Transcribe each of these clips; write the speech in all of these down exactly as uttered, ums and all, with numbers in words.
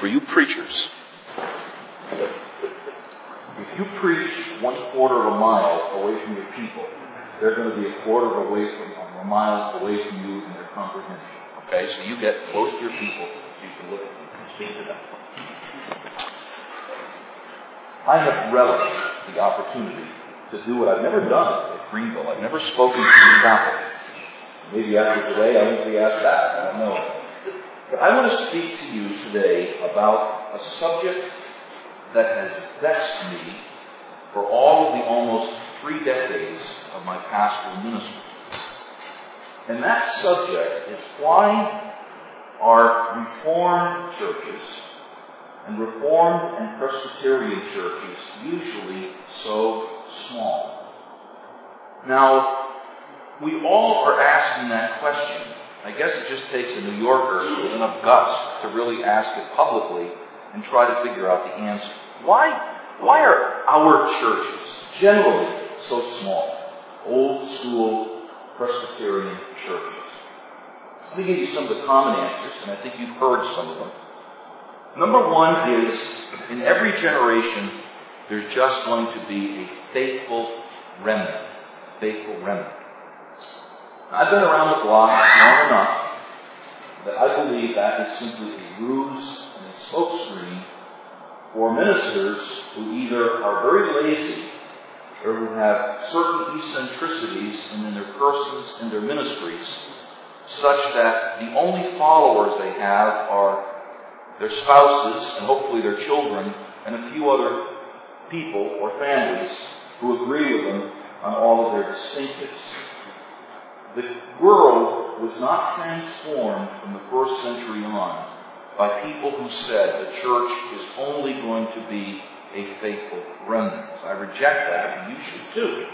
for you preachers, if you preach one quarter of a mile away from your people, they're going to be a quarter of away from a mile away from you in their comprehension. Okay, so you get close to your people, so you can look at them and speak to them. I have relished the opportunity to do what I've never done at Greenville. I've never spoken to the chapel. Maybe after today I won't be asked that. I don't know. But I want to speak to you today about a subject that has vexed me for all of the almost three decades of my pastoral ministry. And that subject is why are Reformed churches and Reformed and Presbyterian churches usually so small? Now, we all are asking that question. I guess it just takes a New Yorker with enough guts to really ask it publicly and try to figure out the answer. Why, why are our churches generally so small? Old school Presbyterian churches. Let me give you some of the common answers, and I think you've heard some of them. Number one is, in every generation, there's just going to be a faithful remnant. Faithful remnant. I've been around the block long enough that I believe that is simply a ruse and a smokescreen for ministers who either are very lazy or who have certain eccentricities in their persons and their ministries, such that the only followers they have are their spouses and hopefully their children and a few other people or families who agree with them on all of their distinctives. The world was not transformed from the first century on by people who said the church is only going to be a faithful remnant. I reject that, and you should too.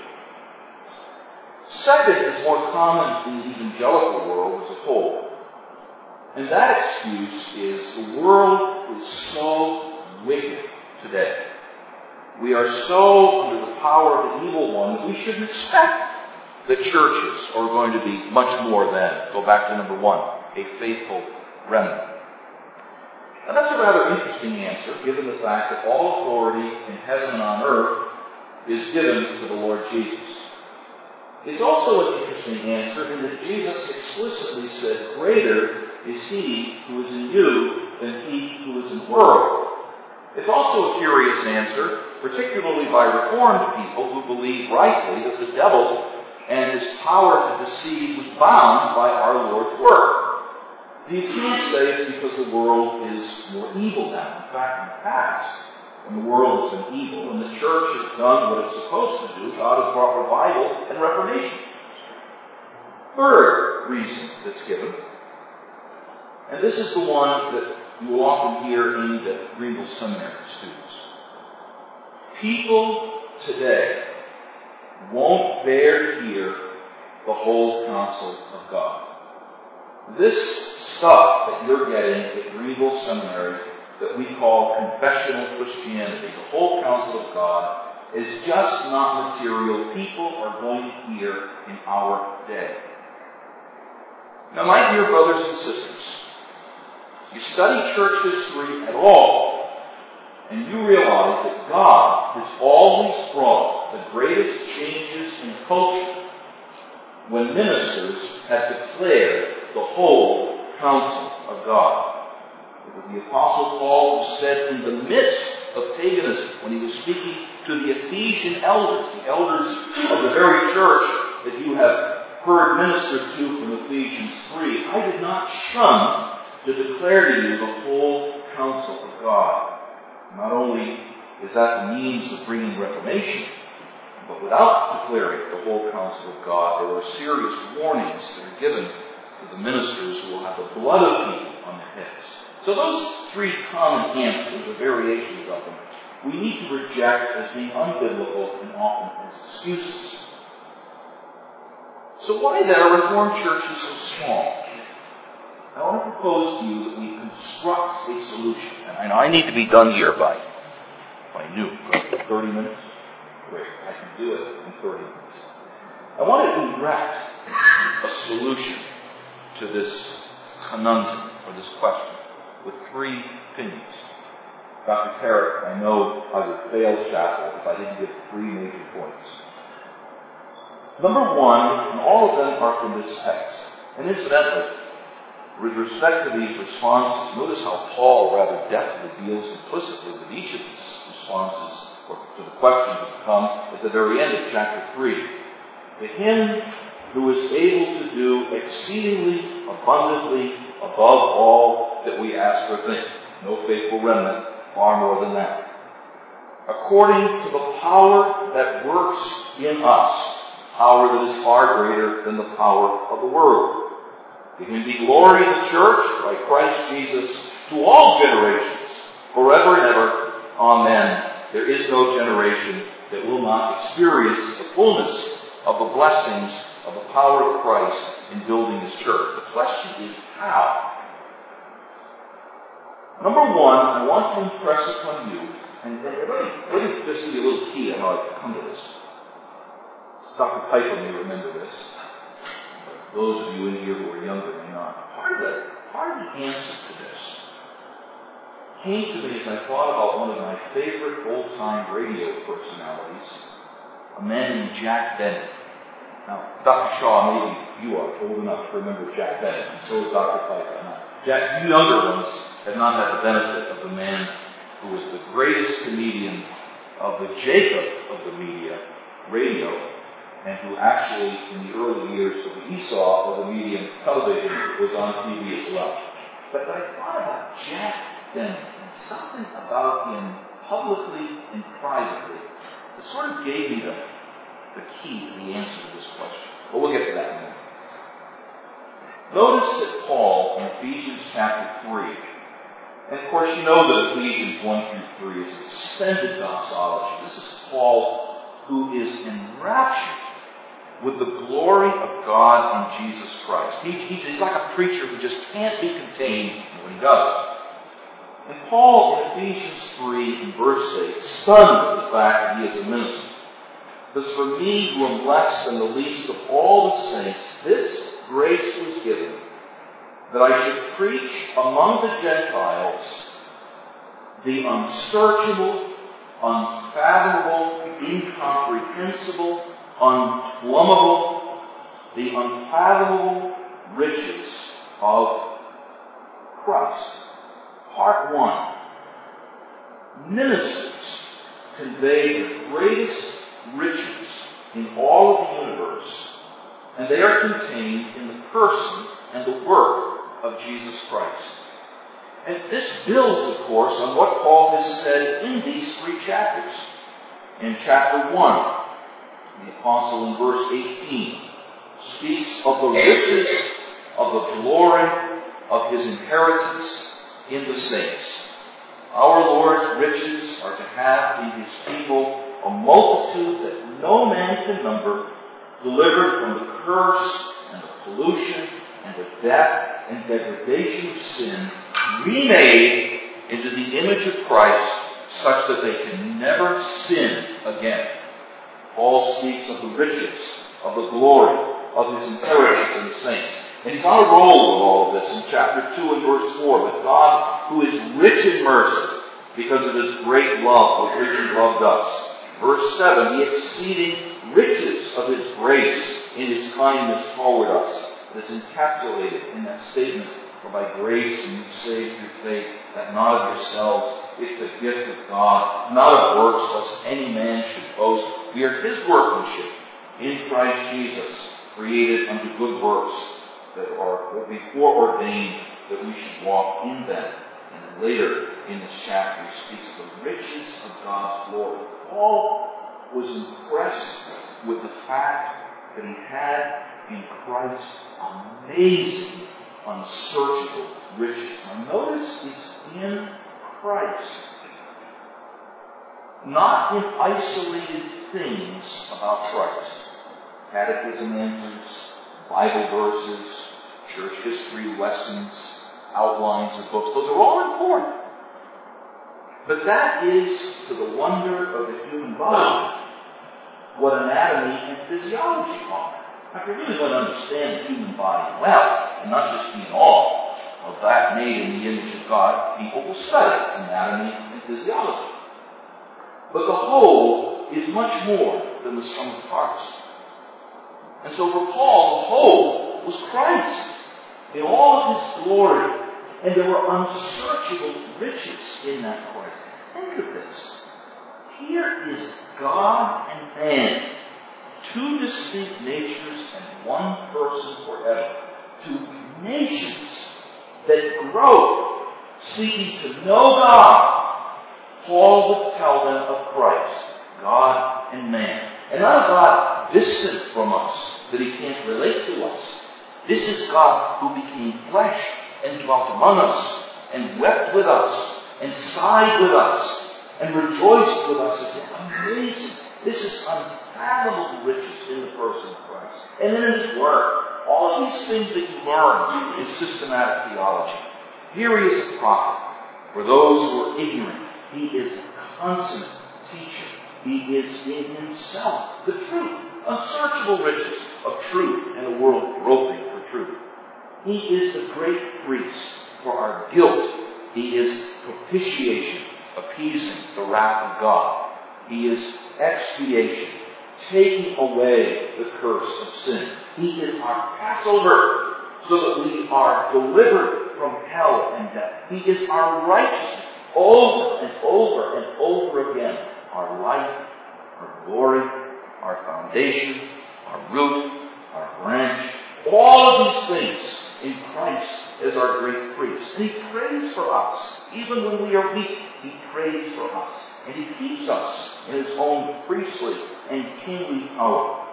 Second is more common in the evangelical world as a whole. And that excuse is the world is so wicked today. We are so under the power of the evil one that we shouldn't expect that churches are going to be much more than, go back to number one, a faithful remnant. Now that's a rather interesting answer, given the fact that all authority in heaven and on earth is given to the Lord Jesus. It's also an interesting answer in that Jesus explicitly said, greater is he who is in you than he who is in the world. It's also a curious answer, particularly by Reformed people who believe rightly that the devil and his power to deceive was bound by our Lord's work. You can't say it's because the world is more evil now. In fact, in the past, when the world has been evil, when the church has done what it's supposed to do, God has brought revival and reformation. Third reason that's given, and this is the one that you will often hear aimed at Greenville Seminary students. People today won't bear to hear the whole counsel of God. This stuff that you're getting at Greenville Seminary that we call confessional Christianity, the whole counsel of God, is just not material people are going to hear in our day. Now, my dear brothers and sisters, you study church history at all, and you realize that God has always brought the greatest changes in culture when ministers have declared the whole counsel of God. It was the Apostle Paul who said in the midst of paganism, when he was speaking to the Ephesian elders, the elders of the very church that you have heard ministered to from Ephesians three, I did not shun to declare to you the whole counsel of God. Not only is that the means of bringing reformation, but without declaring the whole counsel of God, there are serious warnings that are given to the ministers who will have the blood of people on their heads. So those three common answers, or variations of them, we need to reject as being unbiblical and often as excuses. So why then are Reformed churches so small? I want to propose to you that we construct a solution. And I know I need to be done here by, by noon. thirty minutes? Great. I can do it in thirty minutes. I want to erect a solution to this conundrum or this question. with three opinions. Doctor Carrick, I know I would fail chapel if I didn't give three major points. Number one, and all of them are from this text. And incidentally, with respect to these responses, notice how Paul rather deftly deals implicitly with each of these responses or to the questions that come at the very end of chapter three. To him who is able to do exceedingly abundantly above all that we ask or think. No faithful remnant, far more than that. According to the power that works in us, power that is far greater than the power of the world. To him be glory in the church by Christ Jesus to all generations, forever and ever. Amen. There is no generation that will not experience the fullness of the blessings of the power of Christ in building His church. The question is how? Number one, I want to impress upon you, and let me, let me just give you a little key on how I've come to this. Doctor Piper may remember this. Those of you in here who are younger may not. Part of the, part of the answer to this came to me as I thought about one of my favorite old-time radio personalities, a man named Jack Bennett. Now, Doctor Shaw, maybe you are old enough to remember Jack Bennett, and so is Doctor Piper. Now, Jack, you younger ones have not had the benefit of the man who was the greatest comedian of the Jacob of the media, radio, and who actually, in the early years of the Esau of the medium, television, was on T V as well. But I thought about Jack Bennett, and something about him, publicly and privately, that sort of gave me the, the key to the answer to this question. But we'll get to that in a minute. Notice that Paul, in Ephesians chapter three, and of course you know that Ephesians one through three is extended doxology. This is Paul who is enraptured with the glory of God in Jesus Christ. He, he, he's like a preacher who just can't be contained in what he does. And Paul, in Ephesians three, in verse eight, stunned at the fact that he is a minister. Because for me, who am less than the least of all the saints, this grace was given, that I should preach among the Gentiles the unsearchable, unfathomable, incomprehensible, unplumbable, the unfathomable riches of Christ. Part one. Ministers convey the greatest riches in all of the universe, and they are contained in the person and the work of Jesus Christ. And this builds, of course, on what Paul has said in these three chapters. In chapter one, the apostle in verse eighteen speaks of the riches of the glory of his inheritance in the saints. Our Lord's riches are to have in His people a multitude that no man can number, delivered from the curse and the pollution and the death and degradation of sin, remade into the image of Christ, such that they can never sin again. Paul speaks of the riches, of the glory, of His inheritance in the saints. And he's on a roll with all of this in chapter two and verse four. But God, who is rich in mercy, because of His great love with which He loved us. Verse seven, the exceeding riches of His grace in His kindness toward us. It is encapsulated in that statement, for by grace you saved through faith, that not of yourselves, it's the gift of God, not of works, lest any man should boast. We are His workmanship in Christ Jesus, created unto good works that are before ordained that we should walk in them. And then later in this chapter he speaks of the riches of God's glory. Paul was impressed with the fact that he had in Christ amazing, unsearchable riches. Now notice it's in Christ. Not in isolated things about Christ. Catechism answers, Bible verses, church history lessons, outlines of books. Those are all important. But that is, to the wonder of the human body, what anatomy and physiology are. Now, if you really want to understand the human body well, and not just be in awe, of that made in the image of God, people will study anatomy and physiology. But the whole is much more than the sum of parts. And so for Paul, the whole was Christ in all of his glory. And there were unsearchable riches in that Christ. Think of this. Here is God and man, two distinct natures and one person forever. Two nations that grow, seeking to know God. Paul would tell them of Christ, God and man. And not a God distant from us, that he can't relate to us. This is God who became flesh and dwelt among us, and wept with us, and sighed with us, and rejoiced with us again. Amazing. This is unfathomable riches in the person of Christ. And then in his word, all of these things that you learn in systematic theology. Here he is a prophet. For those who are ignorant, he is a consummate teacher. He is in himself the truth, unsearchable riches of truth in a world groping for truth. He is the great priest for our guilt. He is propitiation, appeasing the wrath of God. He is expiation, taking away the curse of sin. He is our Passover, so that we are delivered from hell and death. He is our righteousness over and over and over again. Our life, our glory, our foundation, our root, our branch. All of these things in Christ as our great priest. And he prays for us. Even when we are weak, he prays for us. And he keeps us in his own priestly and kingly power.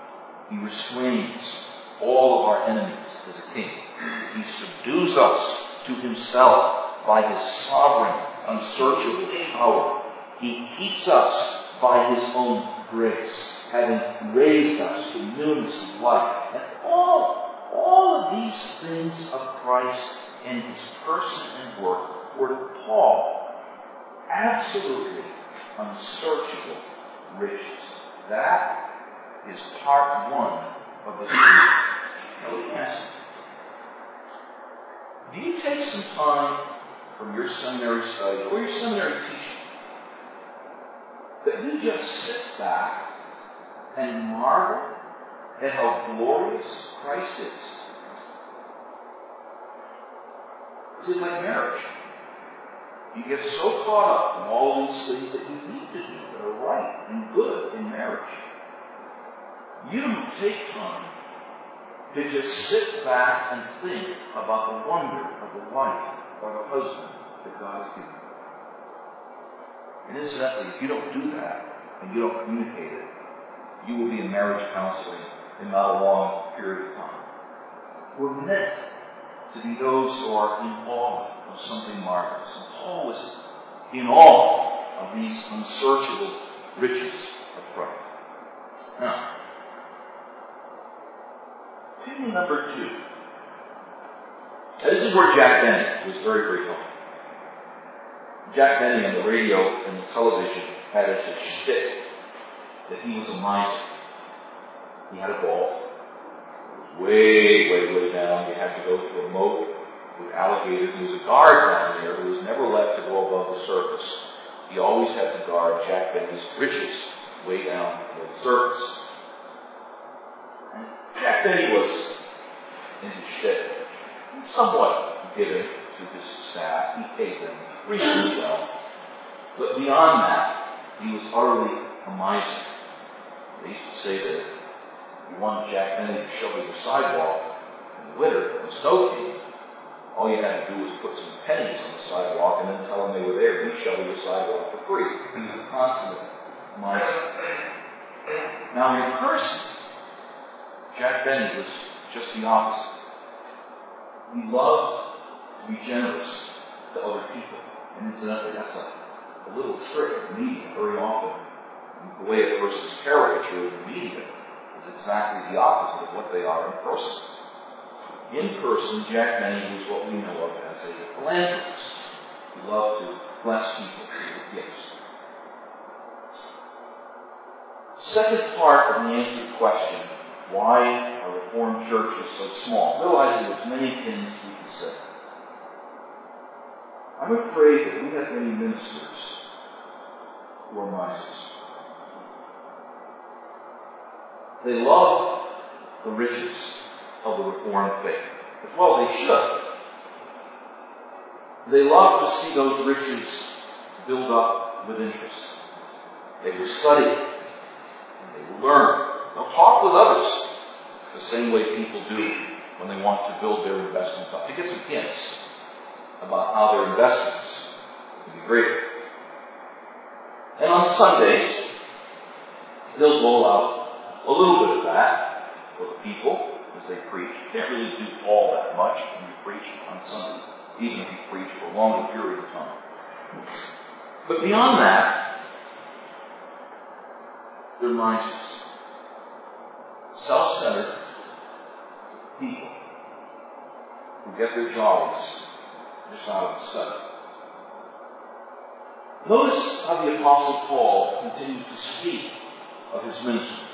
He restrains all of our enemies as a king. He subdues us to himself by his sovereign, unsearchable power. He keeps us by his own grace, having raised us to newness of life. And all, all of these things of Christ and his person and work were to Paul absolutely unsearchable riches. That is part one of the series. Now let me ask you, do you take some time from your seminary study or your seminary teaching that you just sit back and marvel at how glorious Christ is? It's like marriage. You get so caught up in all these things that you need to do that are right and good in marriage. You don't take time to just sit back and think about the wonder of the wife or the husband that God has given you. And incidentally, if you don't do that, and you don't communicate it, you will be in marriage counseling in not a long period of time. We're meant to be those who are in awe of something marvelous. And Paul was in awe of these unsearchable riches of Christ. Now, opinion number two. Now, this is where Jack Benny was very, very helpful. Jack Benny on the radio and the television had as a shtick that he was a miser. He had a ball. It was way, way, way down. You had to go through a moat with alligators. There was a guard down there who was never let to go above the surface. He always had to guard Jack Benny's riches way down below the surface. And Jack Benny was in his shtick somewhat given to his staff. He paid them reasonably well. But beyond that, he was utterly a miser. They used to say that if you wanted Jack Benny to shovel your sidewalk in the winter when the snow came, all you had to do was put some pennies on the sidewalk and then tell them they were there. He'd shovel your sidewalk for free. He was a consummate miser. Now in person, Jack Benny was just the opposite. He loved to be generous to other people. And incidentally, that's a, a little trick of the media. Very often, the way a person's caricature in the media is exactly the opposite of what they are in person. In person, Jack Benny was what we know of as a philanthropist. He loved to bless people with gifts. Second part of the answer to the question, why are Reformed churches so small? Realizing there's many things we can say. I'm afraid that we have many ministers who are misers. They love the riches of the Reformed faith. Well, they should. They love to see those riches build up with interest. They will study, and they will learn. They'll talk with others the same way people do when they want to build their investments up. To get some hints about how their investments can be greater. And on Sundays, they'll roll out a little bit of that for the people as they preach. You can't really do all that much when you preach on Sunday, even if you preach for a longer period of time. But beyond that, they're misers. Self-centered people who get their jollies just out of the study. Notice how the Apostle Paul continues to speak of his ministry.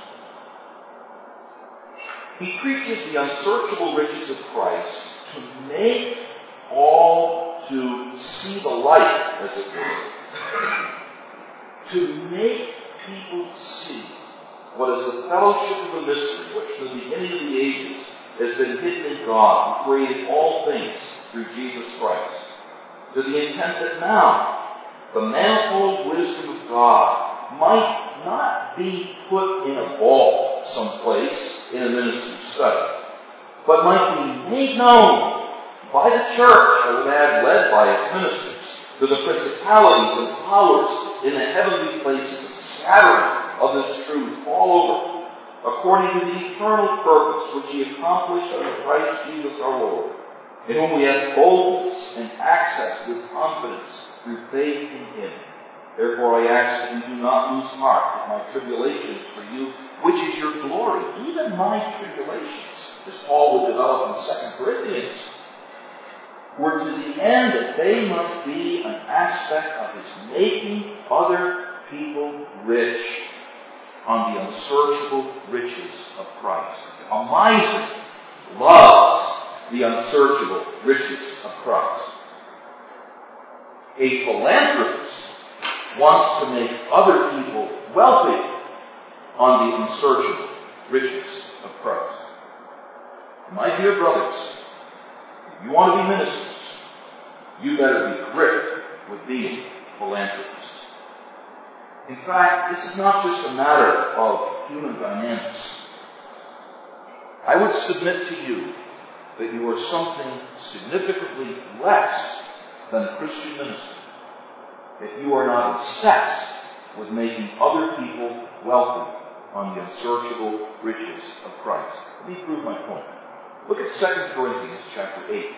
He preaches the unsearchable riches of Christ to make all to see the light, as it were. To make people see what is the fellowship of the mystery, which from the beginning of the ages has been hidden in God, who created all things through Jesus Christ, to the intent that now the manifold wisdom of God might not be put in a vault someplace in a ministry study, but might be made known by the church, I would add, led by its ministers, to the principalities and powers in the heavenly places, a scattering of this truth all over, according to the eternal purpose which He accomplished under Christ Jesus our Lord, in whom we have boldness and access with confidence through faith in Him. Therefore I ask that you do not lose heart in my tribulations for you, which is your glory, even my tribulations, as Paul would develop in Second Corinthians, were to the end that they might be an aspect of His making other people rich on the unsearchable riches of Christ. A miser loves the unsearchable riches of Christ. A philanthropist wants to make other people wealthy on the unsearchable riches of Christ. My dear brothers, if you want to be ministers, you better be gripped with being philanthropists. In fact, this is not just a matter of human dynamics. I would submit to you that you are something significantly less than a Christian minister, that you are not obsessed with making other people wealthy on the unsearchable riches of Christ. Let me prove my point. Look at Second Corinthians chapter eight.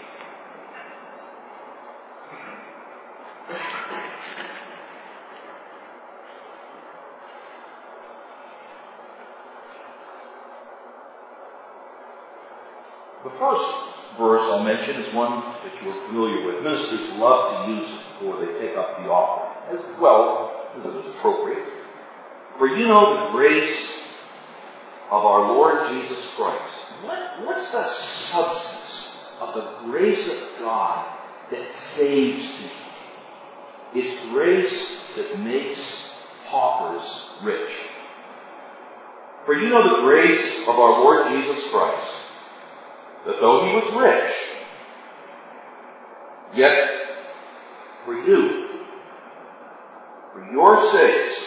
The first verse I'll mention is one that you're familiar with. Ministers love to use it before they take up the offering, as well as it is appropriate. For you know the grace of our Lord Jesus Christ. What, what's the substance of the grace of God that saves people? It's grace that makes paupers rich. For you know the grace of our Lord Jesus Christ, that though He was rich, yet for you, for your sakes,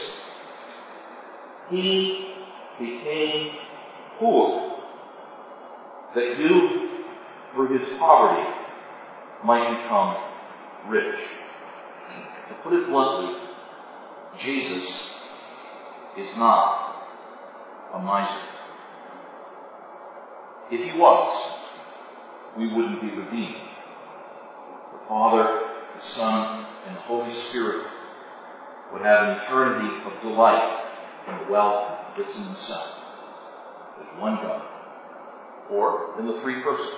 He became poor, that you, through His poverty, might become rich. To put it bluntly, Jesus is not a miser. If He was, we wouldn't be redeemed. The Father, the Son, and the Holy Spirit would have an eternity of delight in the wealth that's in Himself. There's one God, or in the three persons.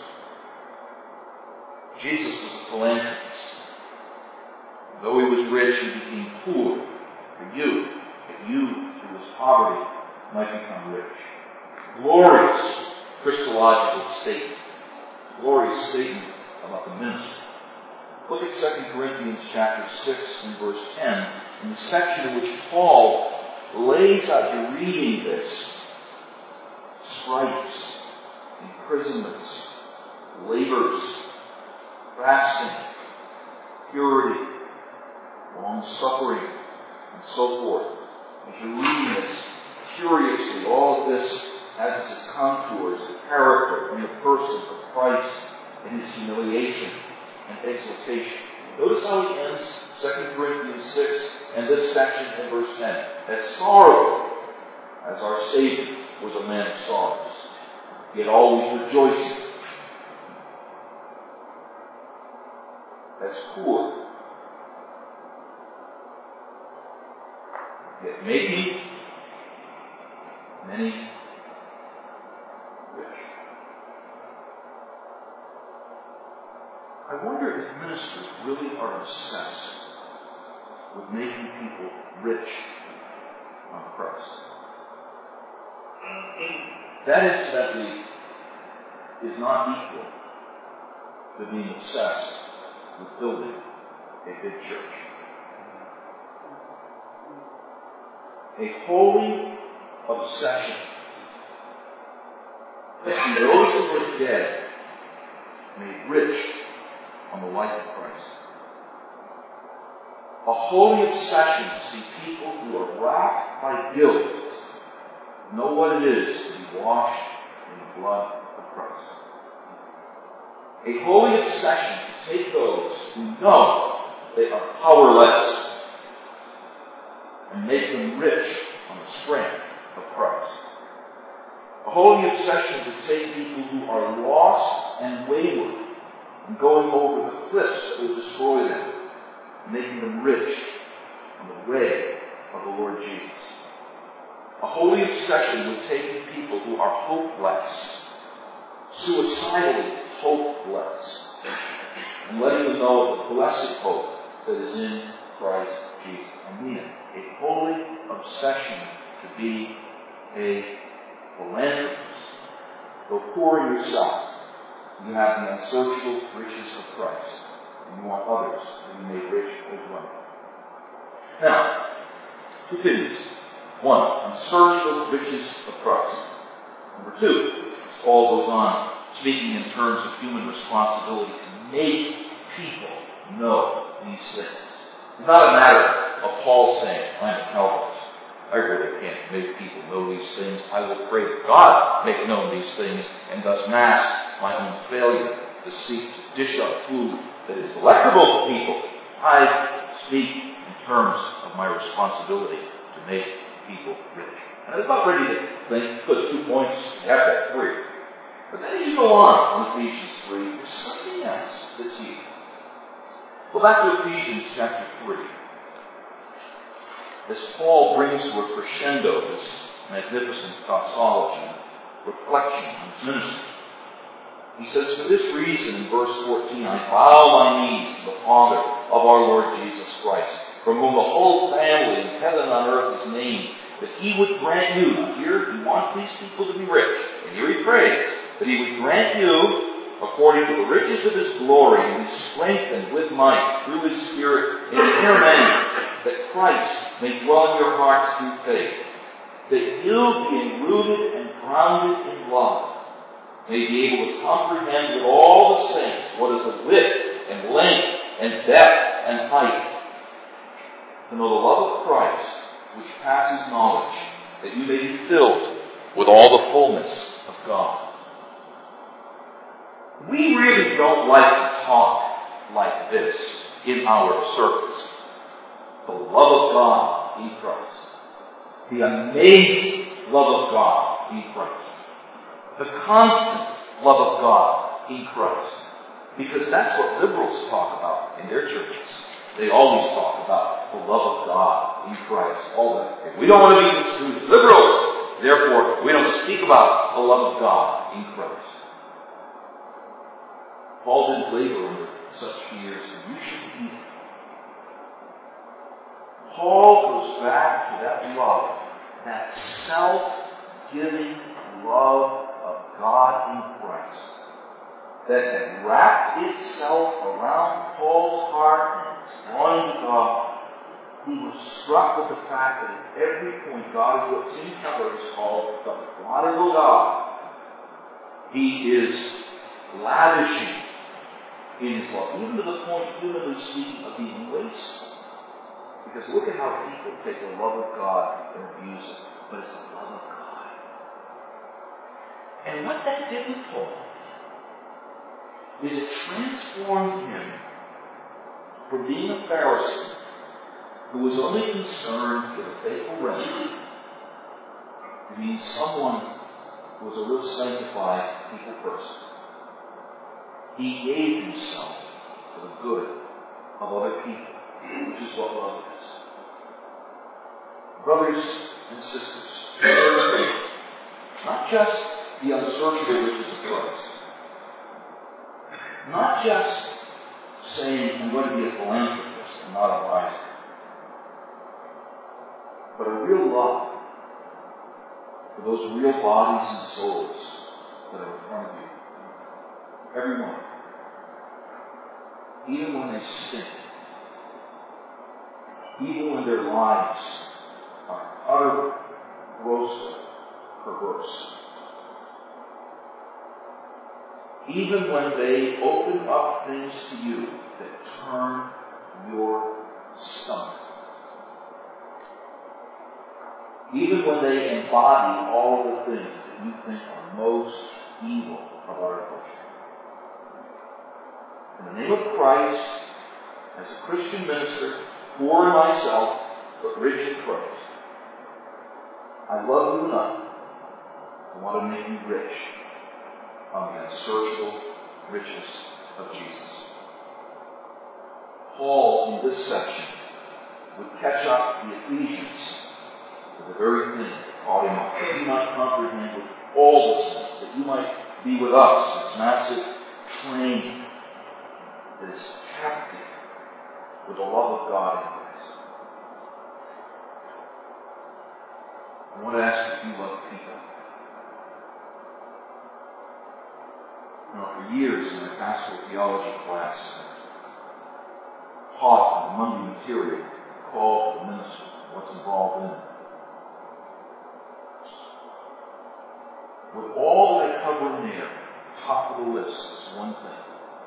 Jesus was a philanthropist. Though He was rich, He became poor for you, that you, through His poverty, might become rich. Glorious Christological statement. Glorious statement about the ministry. Look at Second Corinthians chapter six and verse ten, in the section in which Paul lays out, you're reading this, stripes, imprisonments, labors, fasting, purity, long-suffering, and so forth. As you're reading this curiously, all of this has its contours, the character and the person of Christ and his humiliation and exaltation. Notice how he ends Second Corinthians six and this section in verse ten. As sorrowful as our Savior was a man of sorrows, yet always rejoicing. As poor, yet making many rich. I wonder if ministers really are obsessed with making people rich on Christ. That incidentally is not equal to being obsessed with building a big church. A holy obsession to see those who are dead made rich on the life of Christ. A holy obsession to see people who are racked by guilt know what it is to be washed in the blood of Christ. A holy obsession to take those who know they are powerless and make them rich on the strength of Christ. A holy obsession to take people who are lost and wayward and going over the cliffs that will destroy them, making them rich on the way of the Lord Jesus. A holy obsession with taking people who are hopeless, suicidally hopeless, and letting them know of the blessed hope that is in Christ Jesus. I mean it. A holy obsession to be a philanthropist. Though poor yourself, you have the unsearchable riches of Christ, and you want others to be made rich as well. Now, two things. One, unsearchable riches of Christ. Number two, Paul goes on speaking in terms of human responsibility to make people know these things. It's not a matter of Paul saying, I'm a Calvinist. I really can't make people know these things. I will pray that God make known these things and thus mask my own failure to seek to dish up food that is delectable to people. I speak in terms of my responsibility to make people rich. And I was about ready to think, put two points, you have that three. But then as you go on in Ephesians three, there's something else that's here. Go back to Ephesians chapter three. As Paul brings to a crescendo this magnificent doxology, reflection on his ministry. He says, for this reason, in verse fourteen, I bow my knees to the Father of our Lord Jesus Christ, from whom the whole family in heaven and on earth is named, that he would grant you, now here he wants these people to be rich, and here he prays, that he would grant you, according to the riches of his glory, and be strengthened with might through his Spirit in inner man, that Christ may dwell in your hearts through faith, that you, being rooted and grounded in love, may be able to comprehend with all the saints what is the width and length and depth and height, to know the love of Christ, which passes knowledge, that you may be filled with all the fullness of God. We really don't like to talk like this in our circles. The love of God in Christ. The amazing love of God in Christ. The constant love of God in Christ. Because that's what liberals talk about in their churches. They always talk about the love of God in Christ. All that. And we don't want to be construed as liberals. Therefore, we don't speak about the love of God in Christ. Paul didn't labor under such fears, and you shouldn't either. Paul goes back to that love, that self-giving love of God in Christ, that had wrapped itself around Paul's heart and was drawing to God, he was struck with the fact that at every point God is what Tim Keller has called the prodigal God. He is lavishing in his love, even to the point, humanly speaking, of being wasteful. Because look at how people take the love of God and abuse it. But it's the love of God. And what that did with Paul is it transformed him from being a Pharisee who was only concerned with a faithful remedy to being someone who was a real sanctified people person. He gave himself for the good of other people, which is what love is. Brothers and sisters, not just the unsearchable riches of Christ, not just saying I'm going to be a philanthropist and not a miser, but a real love for those real bodies and souls that are in front of you. Everyone. Even when they sin. Even when their lives are utterly, grossly perverse. Even when they open up things to you that turn your stomach. Even when they embody all the things that you think are most evil of our culture. In the name of Christ, as a Christian minister, poor in myself, but rich in Christ, I love you enough. I want to make you rich on the unsearchable riches of Jesus. Paul, in this section, would catch up the Ephesians to the very thing that caught him up, that you might comprehend with all the saints, that you might be with us, this massive train that is captive with the love of God in Christ. I want to ask if you love people. You know, for years in my pastoral theology class, I taught the Monday material called the ministry, what's involved in it. With all that I cover in there, top of the list is one thing.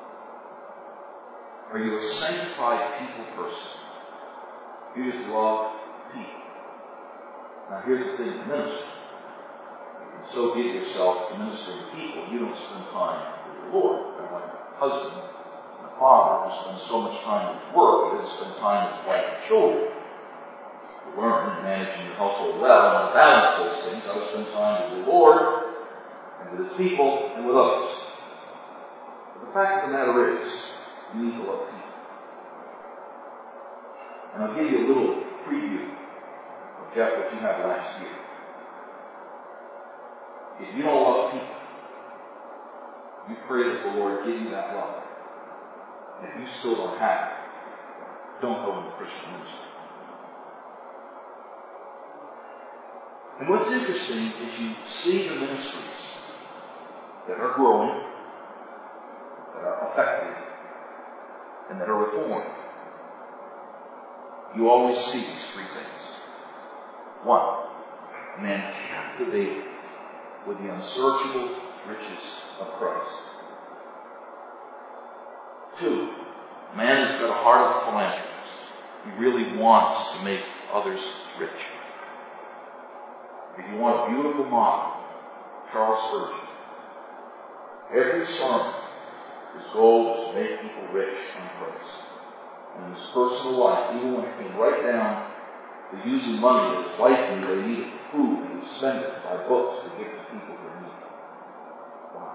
Are you a sanctified people person? You just love people. Now here's the thing in ministry. You can so give yourself to ministering to people, you don't spend time with the Lord. I'm like a husband and a father who spends so much time with work, he doesn't spend time with wife and children. To learn and managing your household well and to balance those things, I would spend time with the Lord and with his people and with others. But the fact of the matter is, you need to love people. And I'll give you a little preview of Jeff what you had last year. If you don't love people, you pray that the Lord give you that love. And if you still don't have it, don't go into Christian ministry. And what's interesting is you see the ministries that are growing, that are effective, and that are reformed. You always see these three things. One, a man captivated with the unsearchable riches of Christ. Two, a man who's got a heart of a philanthropist. He really wants to make others rich. If you want a beautiful model, Charles Spurgeon, every sermon, his goal was to make people rich on Christ. And in his personal life, even when he came right down to using money that his wife knew they needed for food, he would spend it to buy books to give to people who need them. Wow.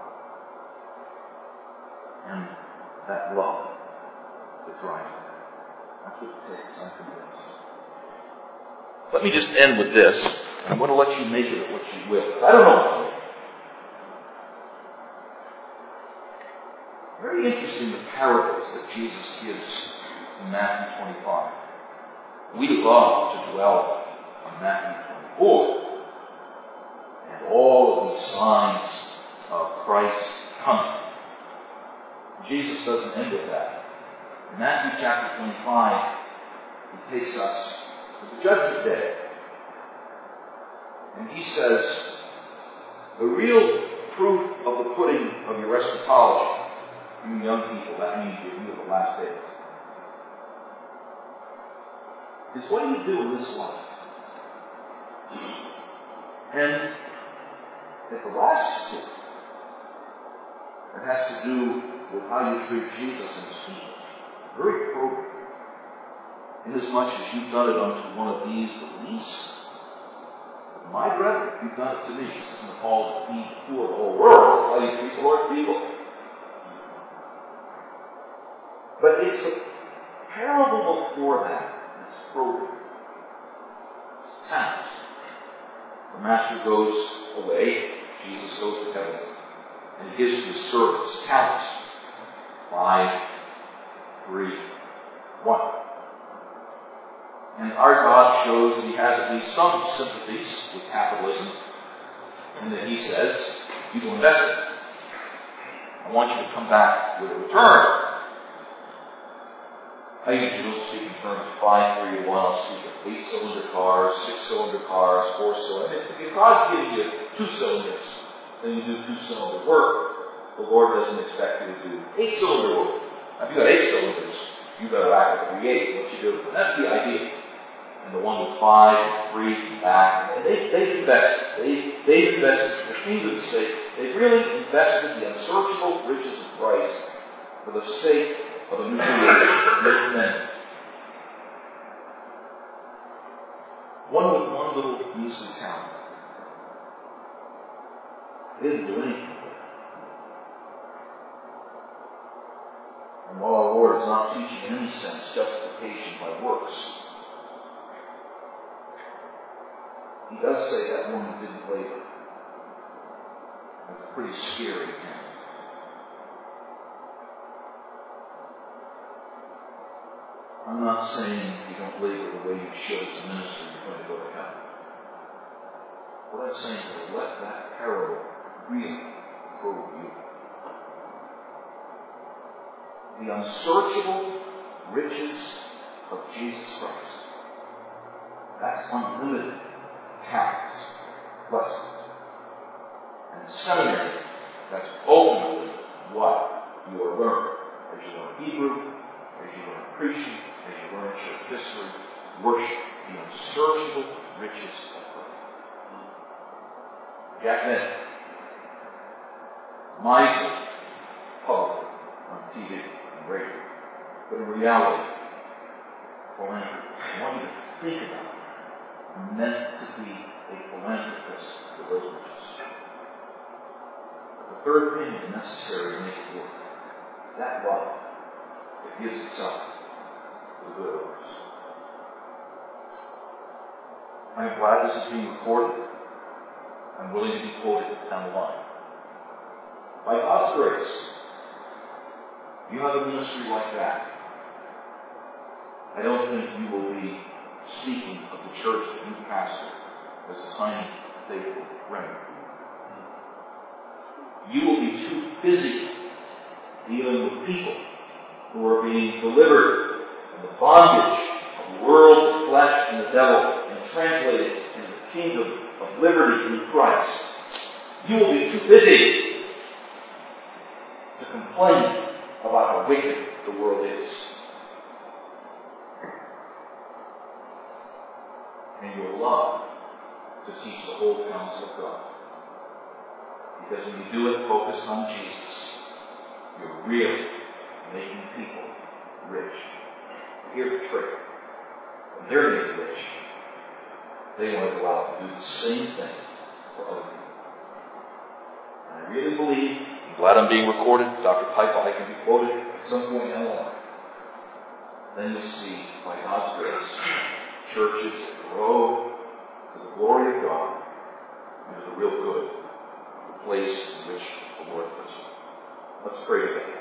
And that love that drives that. That's what it takes, I'm convinced. Let me just end with this. I'm going to let you make of it what you will. I don't know what to make. Very interesting the parables that Jesus gives in Matthew twenty-five. We love to dwell on Matthew twenty-four and all of these signs of Christ's coming. Jesus doesn't end with that. In Matthew chapter twenty-five, he takes us to the judgment day. And he says, the real proof of the pudding of your eschatology, you young people, that means your view of the last days, is what do you do in this life? And at the last two, it has to do with how you treat Jesus and his people. Very probing. Inasmuch as you've done it unto one of these the least, my brethren, you've done it to me. This isn't a call to be the poor of the whole world. That's how you treat the Lord's people. But it's the parable before that that's probing. It's talents. The master goes away, Jesus goes to heaven, and he gives to his servants talents. Five, three, one. And our God shows that he has at least some sympathies with capitalism, and that he says, you will invest it. I want you to come back with a return. I usually don't speak in terms of five, three, one. I'll speak of eight-cylinder cars, six-cylinder cars, four-cylinder. If God's giving you two cylinders, then you do two-cylinder work. The Lord doesn't expect you to do eight-cylinder work. Now, if you've got eight cylinders, you've got to back up to create what you do. And that's the idea. And the one with five and three and back, and they, they've invested. They, they've invested for the kingdom's sake. They've really invested the unsearchable riches of Christ for the sake of a new creation, rich men. One with one little measly talent. They didn't do anything with it. And while our Lord is not teaching in any sense justification by works, he does say that woman didn't labor. That's a pretty scary thing. I'm not saying you don't labor the way you should as a minister, you're going to go to heaven. What I'm saying is let that parable really probe you. The unsearchable riches of Jesus Christ. That's unlimited talents, blessings. And seminary, that's ultimately what you are learning. As you learn Hebrew, as you learn preaching, as you learn church history, worship the unsearchable riches of Christ. Jack Benton, miser, public, on T V and radio, but in reality, philanthropy. I want you to think about it. I'm meant to be a philanthropist for those riches. The third thing is necessary to make it work. That love that gives itself to the good of others. I'm glad this is being recorded. I'm willing to be quoted down the line. By God's grace, you have a ministry like that. I don't think you will be speaking of the church that you pastor as a tiny, faithful remnant. You will be too busy dealing with people who are being delivered from the bondage of the world, the flesh, and the devil, and translated into the kingdom of liberty through Christ. You will be too busy to complain about how wicked the world is. And you'll love to teach the whole counsel of God. Because when you do it focused on Jesus, you're really making people rich. Here's the trick. When they're made rich, they want to go out and do the same thing for other people. And I really believe, I'm glad I'm being recorded, Doctor Piper, I can be quoted at some point in life. Then you'll see, by God's grace, churches that grow to the glory of God and to the real good, the place in which the Lord puts you. Let's pray together.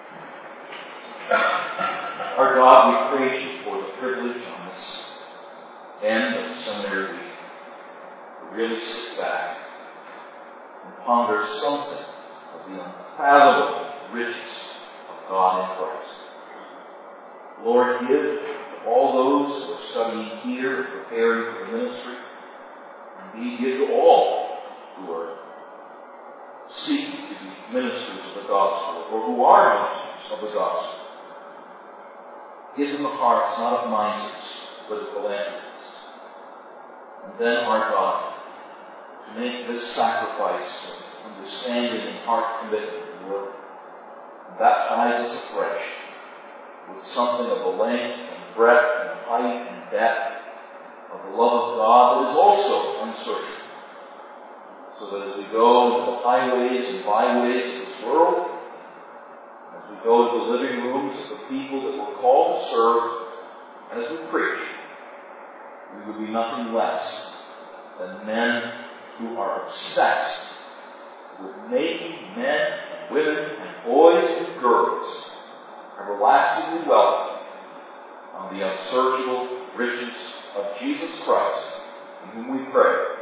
Our God, we praise you for the privilege on this end of the seminary week to really sit back and ponder something of the unfathomable riches of God in Christ. Lord, give to all those who are studying here and preparing for ministry, indeed give to all who are seeking to be ministers of the gospel, or who are ministers of the gospel. Give them the hearts not of misers, but of philanthropists. And then, our God, to make this sacrifice of understanding and heart commitment, Lord, baptize us afresh with something of the length and breadth and height and depth of the love of God that is also unsearchable. So that as we go into the highways and byways of this world, as we go to the living rooms of the people that we're called to serve, and as we preach, we would be nothing less than men who are obsessed with making men and women and boys and girls everlastingly wealthy on the unsearchable riches of Jesus Christ, in whom we pray.